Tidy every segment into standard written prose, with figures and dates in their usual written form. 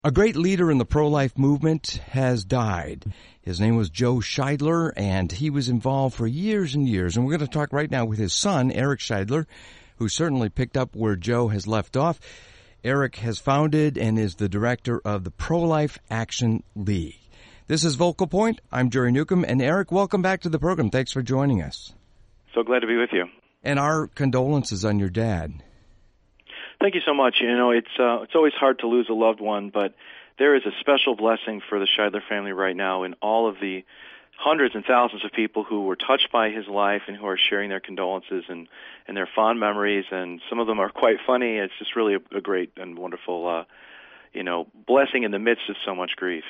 A great leader in the pro-life movement has died. His name was Joe Scheidler, and he was involved for years and years. And we're going to talk right now with his son, Eric Scheidler, who certainly picked up where Joe has left off. Eric has founded and is the director of the Pro-Life Action League. This is Vocal Point. I'm Jerry Newcomb. And Eric, welcome back to the program. Thanks for joining us. So glad to be with you. And our condolences on your dad. Thank you so much. You know, it's always hard to lose a loved one, but there is a special blessing for the Scheidler family right now in all of the hundreds and thousands of people who were touched by his life and who are sharing their condolences and their fond memories, and some of them are quite funny. It's just really a great and wonderful, blessing in the midst of so much grief.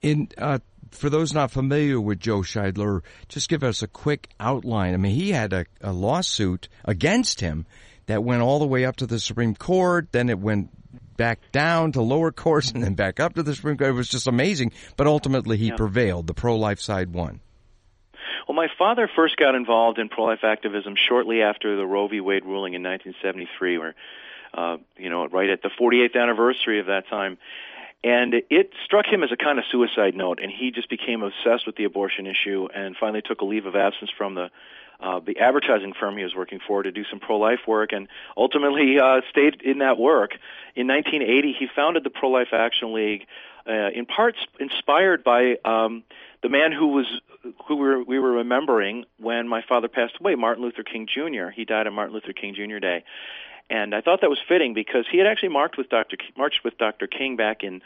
For those not familiar with Joe Scheidler, just give us a quick outline. I mean, he had a lawsuit against him that went all the way up to the Supreme Court, then it went back down to lower courts, and then back up to the Supreme Court. It was just amazing, but ultimately he prevailed. The pro-life side won. Well, my father first got involved in pro-life activism shortly after the Roe v. Wade ruling in 1973, where, right at the 48th anniversary of that time. And it struck him as a kind of suicide note, and he just became obsessed with the abortion issue and finally took a leave of absence from the advertising firm he was working for to do some pro-life work, and ultimately stayed in that work. In 1980, he founded the Pro-Life Action League, in parts inspired by the man who we were remembering when my father passed away, Martin Luther King Jr. He died on Martin Luther King Jr. Day. And I thought that was fitting because he had actually marched with Dr. King back in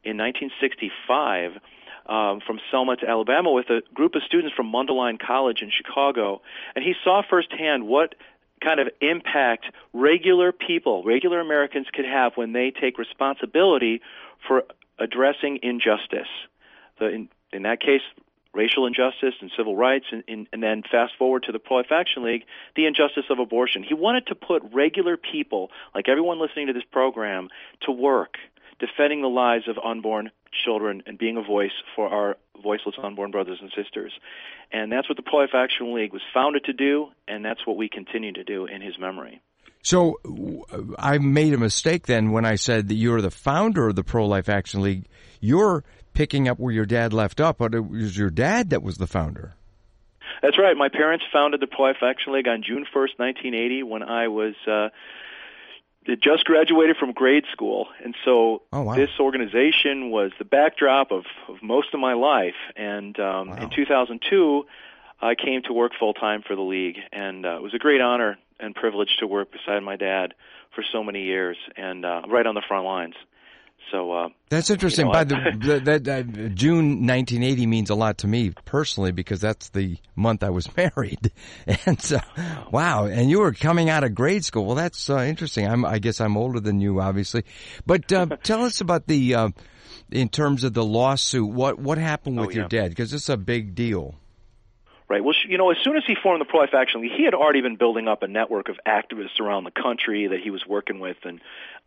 1965 from Selma to Alabama with a group of students from Mundelein College in Chicago. And he saw firsthand what kind of impact regular people, regular Americans could have when they take responsibility for addressing injustice. In that case, racial injustice and civil rights, and then fast forward to the Pro-Life Action League, the injustice of abortion. He wanted to put regular people, like everyone listening to this program, to work, defending the lives of unborn children and being a voice for our voiceless unborn brothers and sisters. And that's what the Pro-Life Action League was founded to do, and that's what we continue to do in his memory. So I made a mistake then when I said that you're the founder of the Pro-Life Action League. You're picking up where your dad left off, but it was your dad that was the founder. That's right. My parents founded the Pro-Life Action League on June 1st, 1980, when I was just graduated from grade school. And so This organization was the backdrop of most of my life. And in 2002, I came to work full-time for the League. And it was a great honor and privilege to work beside my dad for so many years and right on the front lines. So that's interesting. By the June 1980 means a lot to me personally because that's the month I was married, and so wow. And you were coming out of grade school. Well, that's interesting. I guess I'm older than you, obviously. But tell us about the in terms of the lawsuit. What happened with your dad? Because it's a big deal. Right. Well, as soon as he formed the Pro-Life Action League, he had already been building up a network of activists around the country that he was working with and,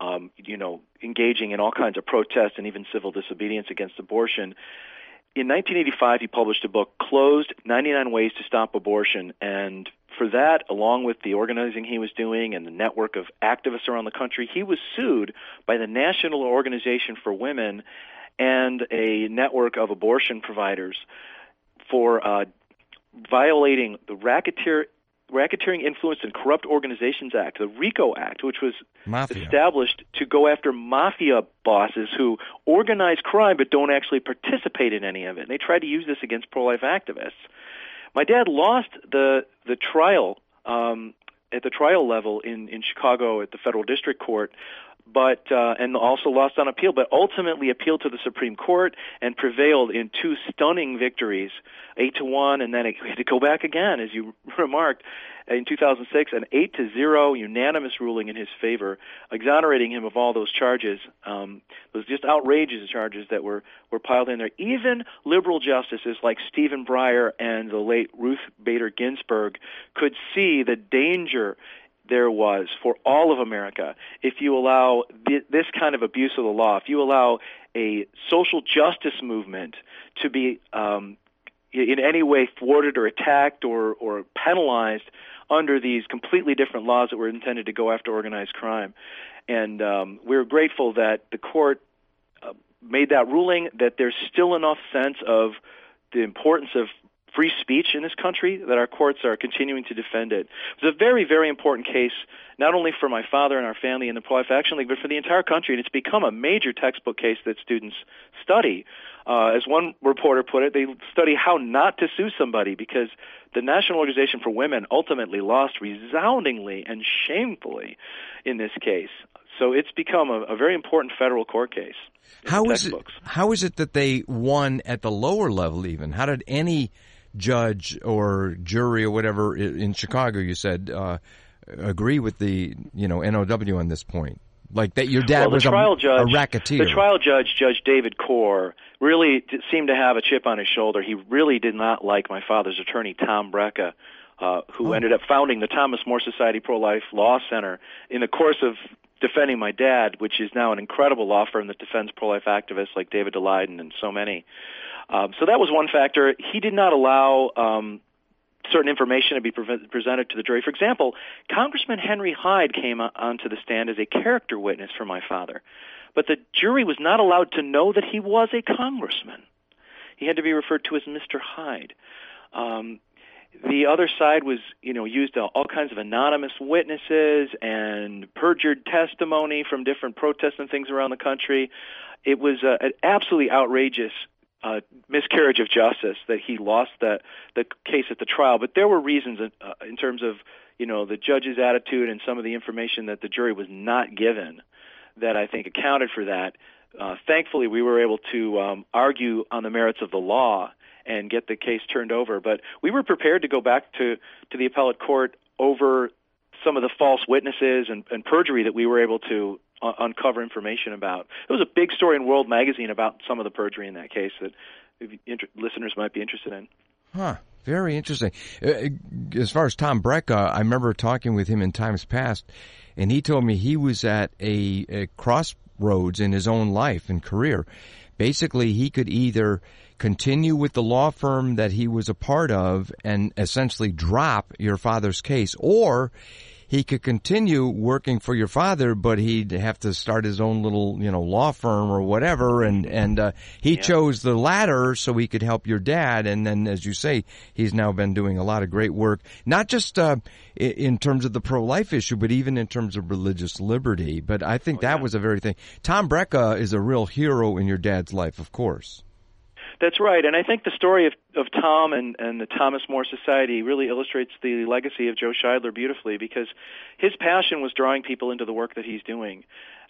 engaging in all kinds of protests and even civil disobedience against abortion. In 1985, he published a book, Closed, 99 Ways to Stop Abortion. And for that, along with the organizing he was doing and the network of activists around the country, he was sued by the National Organization for Women and a network of abortion providers for violating the Racketeering Influenced and Corrupt Organizations Act, the RICO Act, which was established to go after mafia bosses who organize crime but don't actually participate in any of it. And they tried to use this against pro-life activists. My dad lost the trial at the trial level in Chicago at the federal district court, but and also lost on appeal, but ultimately appealed to the Supreme Court and prevailed in two stunning victories, 8-1, and then it had to go back again, as you remarked, in 2006, an 8-0 unanimous ruling in his favor, exonerating him of all those charges. Those just outrageous charges that were piled in there. Even liberal justices like Stephen Breyer and the late Ruth Bader Ginsburg could see the danger there was for all of America if you allow this kind of abuse of the law, if you allow a social justice movement to be in any way thwarted or attacked or penalized under these completely different laws that were intended to go after organized crime. And we're grateful that the court made that ruling, that there's still enough sense of the importance of free speech in this country that our courts are continuing to defend it. It was a very, very important case, not only for my father and our family in the Pro-Life Action League, but for the entire country, and it's become a major textbook case that students study. As one reporter put it, they study how not to sue somebody, because the National Organization for Women ultimately lost resoundingly and shamefully in this case. So it's become a very important federal court case. How is it that they won at the lower level even? How did any judge or jury or whatever in Chicago, you said, agree with the NOW on this point? Like that your dad was a racketeer. The trial judge, Judge David Corr, really seemed to have a chip on his shoulder. He really did not like my father's attorney, Tom Brecka, who ended up founding the Thomas More Society Pro-Life Law Center in the course of defending my dad, which is now an incredible law firm that defends pro-life activists like David DeLayden and so many. So that was one factor. He did not allow certain information to be presented to the jury. For example, Congressman Henry Hyde came onto the stand as a character witness for my father, but the jury was not allowed to know that he was a congressman. He had to be referred to as Mr. Hyde. The other side was, used all kinds of anonymous witnesses and perjured testimony from different protests and things around the country. It was an absolutely outrageous miscarriage of justice that he lost the case at the trial. But there were reasons in terms of, the judge's attitude and some of the information that the jury was not given that I think accounted for that. Thankfully, we were able to argue on the merits of the law and get the case turned over. But we were prepared to go back to the appellate court over some of the false witnesses and perjury that we were able to uncover information about. It was a big story in World Magazine about some of the perjury in that case that listeners might be interested in. Huh. Very interesting. As far as Tom Brecka, I remember talking with him in times past, and he told me he was at a crossroads in his own life and career. Basically, he could either continue with the law firm that he was a part of and essentially drop your father's case, or he could continue working for your father, but he'd have to start his own little, law firm or whatever. And he chose the latter so he could help your dad. And then, as you say, he's now been doing a lot of great work, not just in terms of the pro-life issue, but even in terms of religious liberty. But I think that was a very thing. Tom Brecka is a real hero in your dad's life, of course. That's right, and I think the story of Tom and the Thomas More Society really illustrates the legacy of Joe Scheidler beautifully, because his passion was drawing people into the work that he's doing.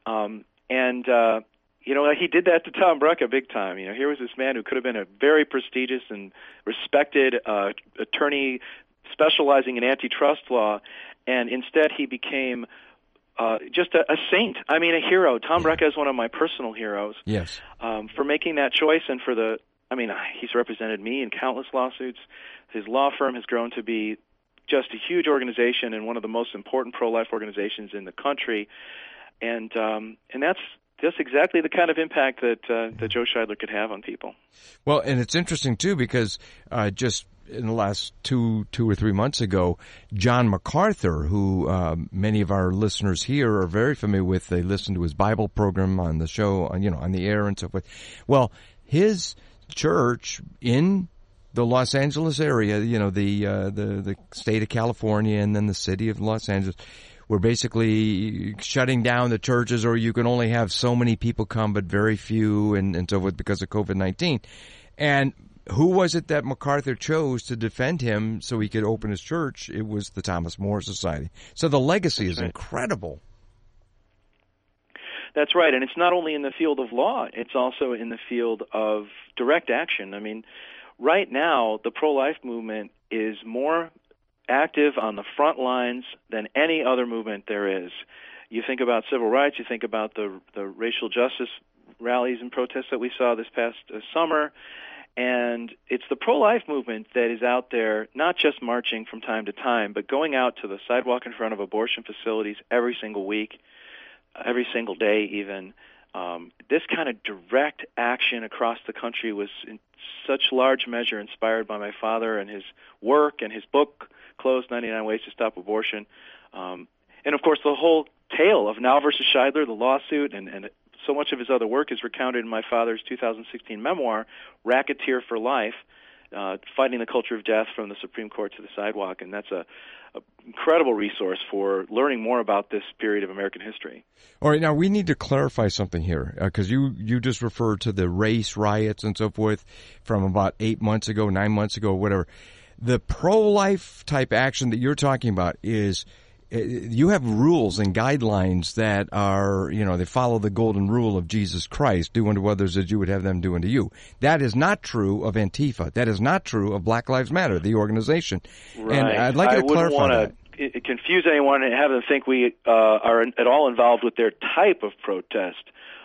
He did that to Tom Brecka big time. Here was this man who could have been a very prestigious and respected attorney specializing in antitrust law, and instead he became just a saint. I mean, a hero. Tom Brecka is one of my personal heroes. Yes. For making that choice and for he's represented me in countless lawsuits. His law firm has grown to be just a huge organization and one of the most important pro-life organizations in the country. And that's just exactly the kind of impact that Joe Scheidler could have on people. Well, and it's interesting, too, because just in the last two or 3 months ago, John MacArthur, who many of our listeners here are very familiar with, they listen to his Bible program on the show, on the air and so forth. Well, his church in the Los Angeles area, the state of California and then the city of Los Angeles, were basically shutting down the churches, or you can only have so many people come, but very few, and so forth because of COVID-19. And who was it that MacArthur chose to defend him so he could open his church? It was the Thomas More Society. So the legacy is incredible. That's right, and it's not only in the field of law, it's also in the field of direct action. I mean, right now, the pro-life movement is more active on the front lines than any other movement there is. You think about civil rights, you think about the racial justice rallies and protests that we saw this past summer, and it's the pro-life movement that is out there not just marching from time to time, but going out to the sidewalk in front of abortion facilities every single week, every single day even. This kind of direct action across the country was in such large measure inspired by my father and his work and his book, Closed 99 Ways to Stop Abortion. And, of course, the whole tale of Now versus Scheidler, the lawsuit, and so much of his other work is recounted in my father's 2016 memoir, Racketeer for Life, Fighting the Culture of Death from the Supreme Court to the Sidewalk, and that's a incredible resource for learning more about this period of American history. All right, now we need to clarify something here, because you just referred to the race riots and so forth from about 9 months ago, whatever. The pro-life type action that you're talking about is, you have rules and guidelines that are, they follow the golden rule of Jesus Christ, do unto others as you would have them do unto you. That is not true of Antifa. That is not true of Black Lives Matter, the organization. Right. And I'd like you to clarify that. I wouldn't want to confuse anyone and have them think we are at all involved with their type of protest.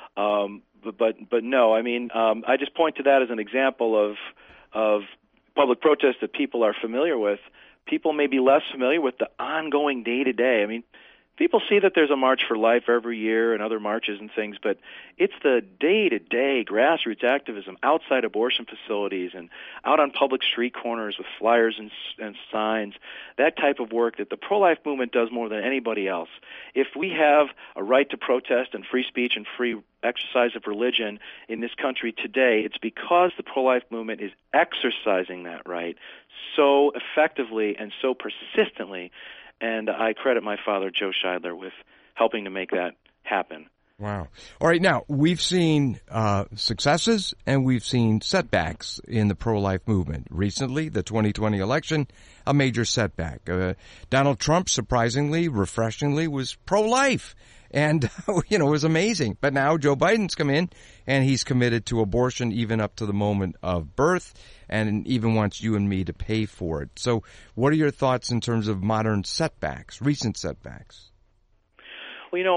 But no, I mean, I just point to that as an example of public protest that people are familiar with. People may be less familiar with the ongoing day-to-day. I mean, people see that there's a March for Life every year and other marches and things, but it's the day-to-day grassroots activism outside abortion facilities and out on public street corners with flyers and signs, that type of work that the pro-life movement does more than anybody else. If we have a right to protest and free speech and free exercise of religion in this country today, it's because the pro-life movement is exercising that right so effectively and so persistently. And I credit my father, Joe Scheidler, with helping to make that happen. Wow. All right, now, we've seen successes and we've seen setbacks in the pro-life movement. Recently, the 2020 election, a major setback. Donald Trump, surprisingly, refreshingly, was pro-life. And, it was amazing. But now Joe Biden's come in, and he's committed to abortion even up to the moment of birth, and even wants you and me to pay for it. So what are your thoughts in terms of modern setbacks, recent setbacks? Well,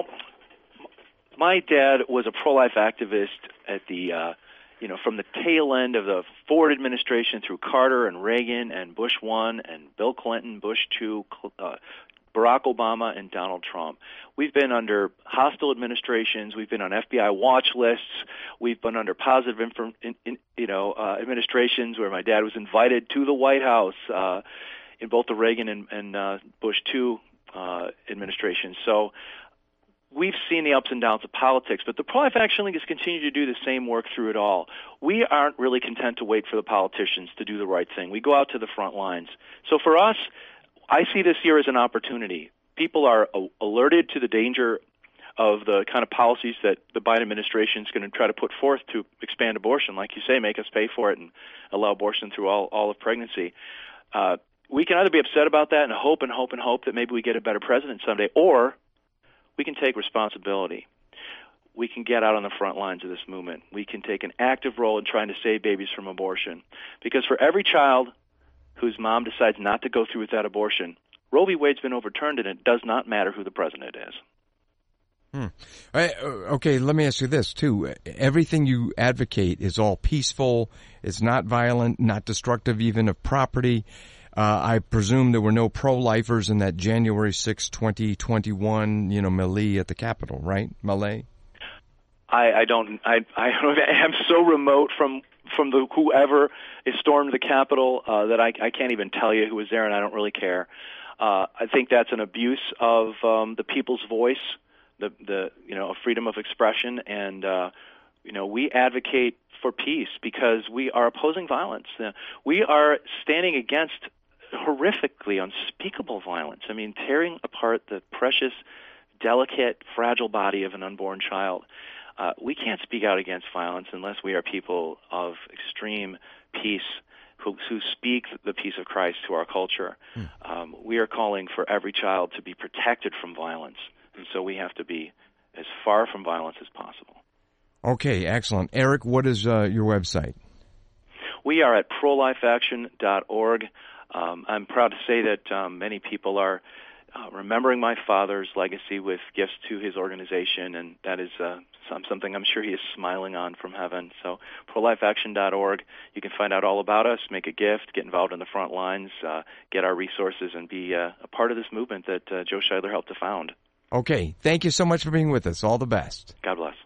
my dad was a pro-life activist at the, from the tail end of the Ford administration through Carter and Reagan and Bush 1 and Bill Clinton, Bush 2, Barack Obama, and Donald Trump. We've been under hostile administrations. We've been on FBI watch lists. We've been under positive administrations where my dad was invited to the White House in both the Reagan and Bush 2 administrations. So we've seen the ups and downs of politics, but the Pro-Life Action League has continued to do the same work through it all. We aren't really content to wait for the politicians to do the right thing. We go out to the front lines. So for us, I see this year as an opportunity. People are alerted to the danger of the kind of policies that the Biden administration is going to try to put forth to expand abortion, like you say, make us pay for it and allow abortion through all of pregnancy. We can either be upset about that and hope that maybe we get a better president someday, or we can take responsibility. We can get out on the front lines of this movement. We can take an active role in trying to save babies from abortion. Because for every child whose mom decides not to go through with that abortion, Roe v. Wade's been overturned, and it does not matter who the president is. Okay, let me ask you this, too. Everything you advocate is all peaceful. It's not violent, not destructive even of property. I presume there were no pro-lifers in that January 6, 2021, melee at the Capitol, right? Melee? I don't. I'm so remote from the whoever stormed the Capitol that I can't even tell you who was there, and I don't really care. I think that's an abuse of the people's voice, the freedom of expression, and we advocate for peace because we are opposing violence. We are standing against horrifically unspeakable violence. I mean, tearing apart the precious, delicate, fragile body of an unborn child. We can't speak out against violence unless we are people of extreme peace who speak the peace of Christ to our culture. We are calling for every child to be protected from violence, and so we have to be as far from violence as possible. Okay, excellent. Eric, what is your website? We are at prolifeaction.org. I'm proud to say that many people are remembering my father's legacy with gifts to his organization, and that is something I'm sure he is smiling on from heaven. So prolifeaction.org, you can find out all about us, make a gift, get involved in the front lines, get our resources, and be a part of this movement that Joe Scheidler helped to found. Okay, thank you so much for being with us. All the best. God bless.